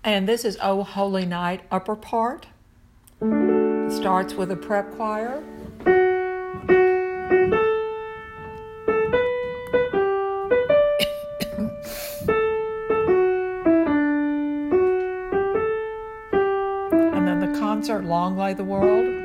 And this is O Holy Night, upper part. It starts with a prep choir. And then the concert, Long Lay the World.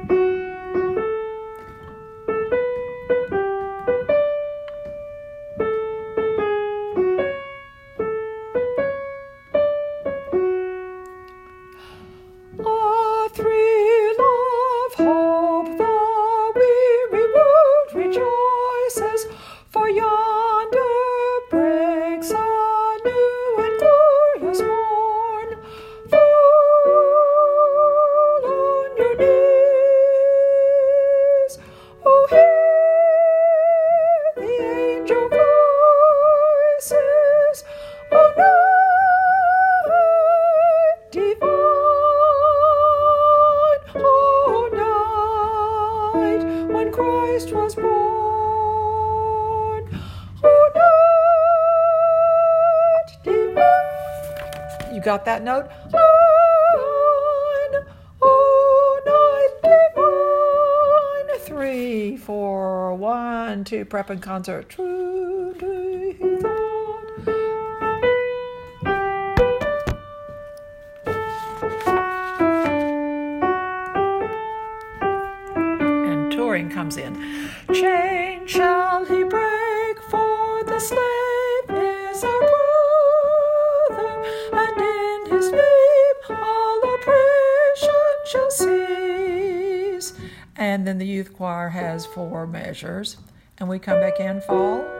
For yonder breaks a new and glorious morn. Fall on your knees, oh, hear the angel voices, oh, night divine, oh, night when Christ was born. You got that note? Oh, night divine. 3, 4, 1, 2. Prep and concert. True he thought. And touring comes in. Chain shall he break, for the slave is our brother, and in his name all oppression shall cease. And then the youth choir has 4 measures. And we come back in, fall.